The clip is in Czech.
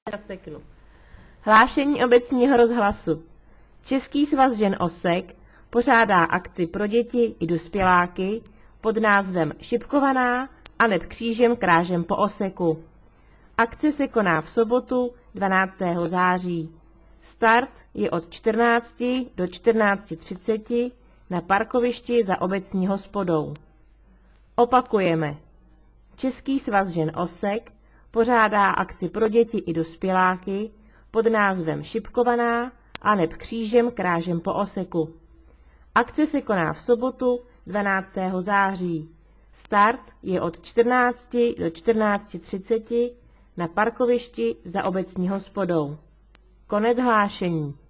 Naseknu. Hlášení obecního rozhlasu. Český svaz žen OSEK pořádá akci pro děti i dospěláky pod názvem Šipkovaná a neb křížem krážem po Oseku. Akce se koná v sobotu 12. září. Start je od 14 do 14:30 na parkovišti za obecní hospodou. Opakujeme. Český svaz žen OSEK pořádá akci pro děti i dospěláky pod názvem Šipkovaná a neb křížem krážem po Oseku. Akce se koná v sobotu 12. září. Start je od 14 do 14:30 na parkovišti za obecní hospodou. Konec hlášení.